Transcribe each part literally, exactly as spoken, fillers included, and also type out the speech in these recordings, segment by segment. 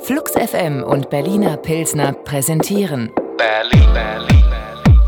Flux F M und Berliner Pilsner präsentieren Berlin, Berlin, Berlin.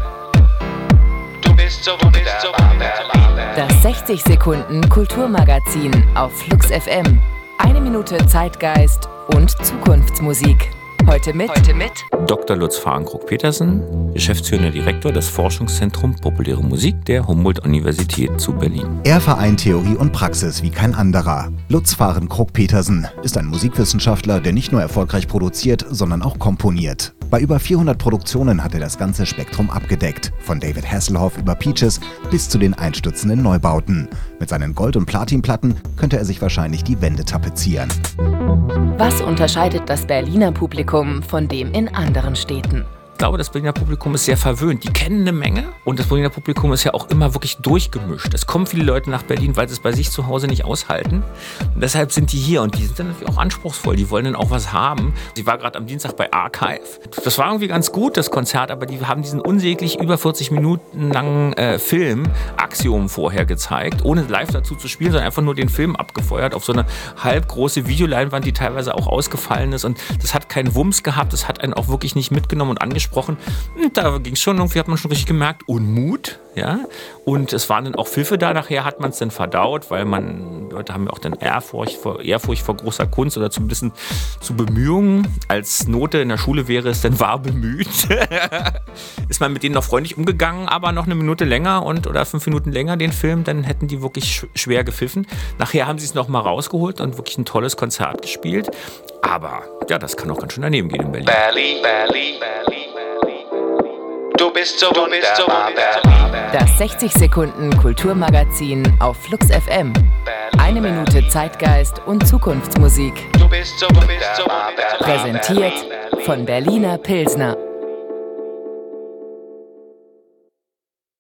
Du bist so wunderbar, Berlin. Das sechzig Sekunden Kulturmagazin auf Flux F M. Eine Minute Zeitgeist und Zukunftsmusik. Heute mit, Heute mit Doktor Lutz Fahrenkrupp-Petersen, geschäftsführender Direktor des Forschungszentrums Populäre Musik der Humboldt-Universität zu Berlin. Er vereint Theorie und Praxis wie kein anderer. Lutz Fahrenkrupp-Petersen ist ein Musikwissenschaftler, der nicht nur erfolgreich produziert, sondern auch komponiert. Bei über vierhundert Produktionen hat er das ganze Spektrum abgedeckt, von David Hasselhoff über Peaches bis zu den einstürzenden Neubauten. Mit seinen Gold- und Platinplatten könnte er sich wahrscheinlich die Wände tapezieren. Was unterscheidet das Berliner Publikum von dem in anderen Städten? Ich glaube, das Berliner Publikum ist sehr verwöhnt. Die kennen eine Menge und das Berliner Publikum ist ja auch immer wirklich durchgemischt. Es kommen viele Leute nach Berlin, weil sie es bei sich zu Hause nicht aushalten. Und deshalb sind die hier und die sind dann natürlich auch anspruchsvoll. Die wollen dann auch was haben. Sie war gerade am Dienstag bei Archive. Das war irgendwie ganz gut, das Konzert, aber die haben diesen unsäglich über vierzig Minuten langen äh, Film Axiom vorher gezeigt, ohne live dazu zu spielen, sondern einfach nur den Film abgefeuert auf so eine halbgroße Videoleinwand, die teilweise auch ausgefallen ist. Und das hat keinen Wumms gehabt, das hat einen auch wirklich nicht mitgenommen und angesprochen. Und da ging es schon, irgendwie hat man schon richtig gemerkt, Unmut, ja. Und es waren dann auch Pfiffe da, nachher hat man es dann verdaut, weil man, Leute haben ja auch dann Ehrfurcht vor, Ehrfurcht vor großer Kunst oder zumindest zu Bemühungen. Als Note in der Schule wäre es dann war bemüht. Ist man mit denen noch freundlich umgegangen, aber noch eine Minute länger und oder fünf Minuten länger den Film, dann hätten die wirklich sch- schwer gepfiffen. Nachher haben sie es nochmal rausgeholt und wirklich ein tolles Konzert gespielt. Aber ja, das kann auch ganz schön daneben gehen in Berlin. Berlin, Berlin, Berlin. Du bist so wunderbar, Berlin. Das sechzig Sekunden Kulturmagazin auf Flux F M. Eine Minute Zeitgeist und Zukunftsmusik. Du bist so, du bist so wunderbar, Präsentiert von Berliner Pilsner.